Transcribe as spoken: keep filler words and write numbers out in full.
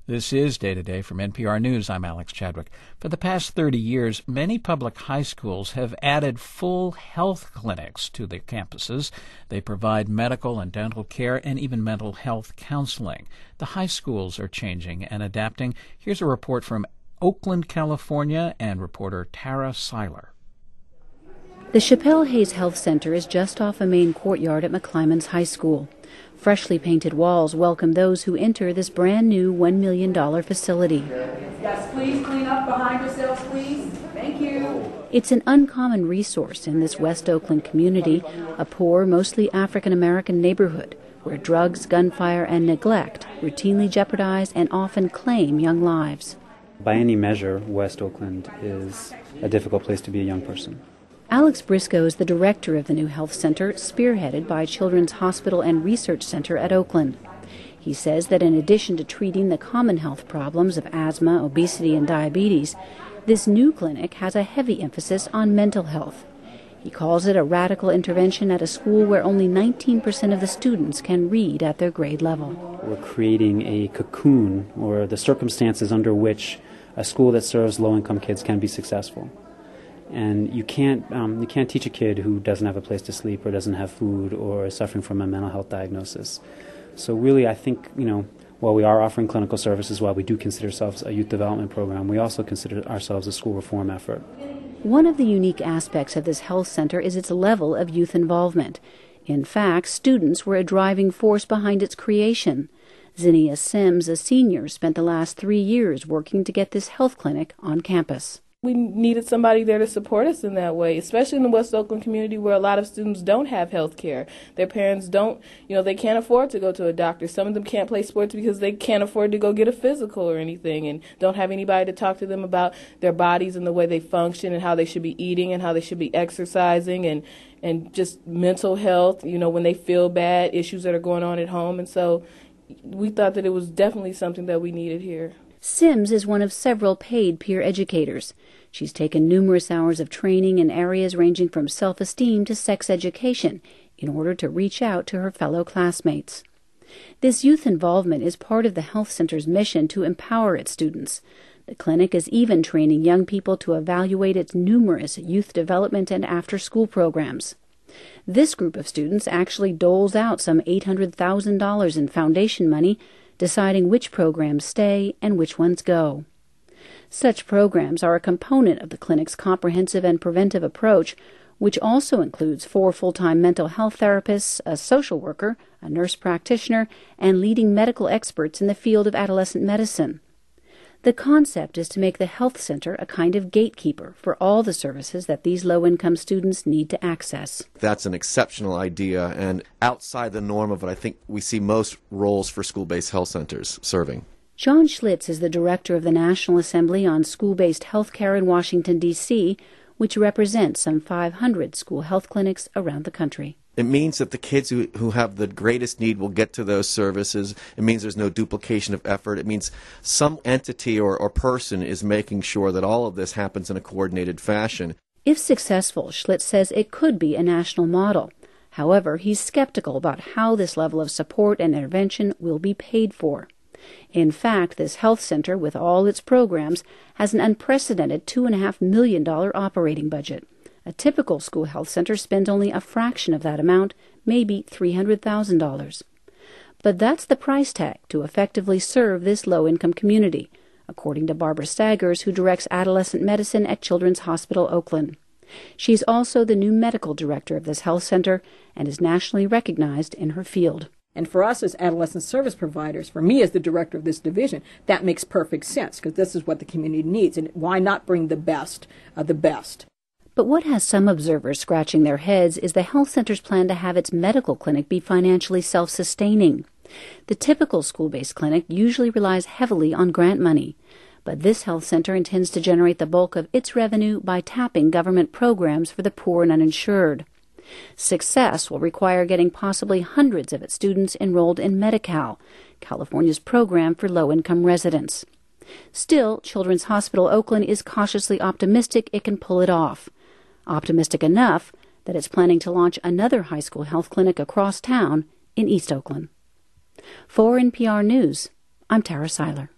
This is Day to Day from N P R News. I'm Alex Chadwick. For the past thirty years, many public high schools have added full health clinics to their campuses. They provide medical and dental care and even mental health counseling. The high schools are changing and adapting. Here's a report from Oakland, California, and reporter Tara Seiler. The Chappelle Hayes Health Center is just off a main courtyard at McClymonds High School. Freshly painted walls welcome those who enter this brand new one million dollars facility. Yes, please clean up behind yourselves, please. Thank you. It's an uncommon resource in this West Oakland community, a poor, mostly African-American neighborhood where drugs, gunfire, and neglect routinely jeopardize and often claim young lives. By any measure, West Oakland is a difficult place to be a young person. Alex Briscoe is the director of the new health center, spearheaded by Children's Hospital and Research Center at Oakland. He says that in addition to treating the common health problems of asthma, obesity, and diabetes, this new clinic has a heavy emphasis on mental health. He calls it a radical intervention at a school where only nineteen percent of the students can read at their grade level. We're creating a cocoon, or the circumstances under which a school that serves low-income kids can be successful. And you can't um, you can't teach a kid who doesn't have a place to sleep or doesn't have food or is suffering from a mental health diagnosis. So really, I think, you know, while we are offering clinical services, while we do consider ourselves a youth development program, we also consider ourselves a school reform effort. One of the unique aspects of this health center is its level of youth involvement. In fact, students were a driving force behind its creation. Zinnia Sims, a senior, spent the last three years working to get this health clinic on campus. We needed somebody there to support us in that way, especially in the West Oakland community where a lot of students don't have health care. Their parents don't, you know, they can't afford to go to a doctor. Some of them can't play sports because they can't afford to go get a physical or anything and don't have anybody to talk to them about their bodies and the way they function and how they should be eating and how they should be exercising and, and just mental health, you know, when they feel bad, issues that are going on at home. And so we thought that it was definitely something that we needed here. Sims is one of several paid peer educators. She's taken numerous hours of training in areas ranging from self-esteem to sex education in order to reach out to her fellow classmates. This youth involvement is part of the health center's mission to empower its students. The clinic is even training young people to evaluate its numerous youth development and after-school programs. This group of students actually doles out some eight hundred thousand dollars in foundation money, deciding which programs stay and which ones go. Such programs are a component of the clinic's comprehensive and preventive approach, which also includes four full-time mental health therapists, a social worker, a nurse practitioner, and leading medical experts in the field of adolescent medicine. The concept is to make the health center a kind of gatekeeper for all the services that these low-income students need to access. That's an exceptional idea and outside the norm of what I think we see most roles for school-based health centers serving. John Schlitz is the director of the National Assembly on School-Based Health Care in Washington, D C, which represents some five hundred school health clinics around the country. It means that the kids who, who have the greatest need will get to those services. It means there's no duplication of effort. It means some entity or, or person is making sure that all of this happens in a coordinated fashion. If successful, Schlitz says it could be a national model. However, he's skeptical about how this level of support and intervention will be paid for. In fact, this health center, with all its programs, has an unprecedented two point five million dollars operating budget. A typical school health center spends only a fraction of that amount, maybe three hundred thousand dollars. But that's the price tag to effectively serve this low-income community, according to Barbara Staggers, who directs adolescent medicine at Children's Hospital Oakland. She's also the new medical director of this health center and is nationally recognized in her field. And for us as adolescent service providers, for me as the director of this division, that makes perfect sense because this is what the community needs. And why not bring the best of the best? But what has some observers scratching their heads is the health center's plan to have its medical clinic be financially self-sustaining. The typical school-based clinic usually relies heavily on grant money, but this health center intends to generate the bulk of its revenue by tapping government programs for the poor and uninsured. Success will require getting possibly hundreds of its students enrolled in Medi-Cal, California's program for low-income residents. Still, Children's Hospital Oakland is cautiously optimistic it can pull it off. Optimistic enough that it's planning to launch another high school health clinic across town in East Oakland. For N P R News, I'm Tara Seiler.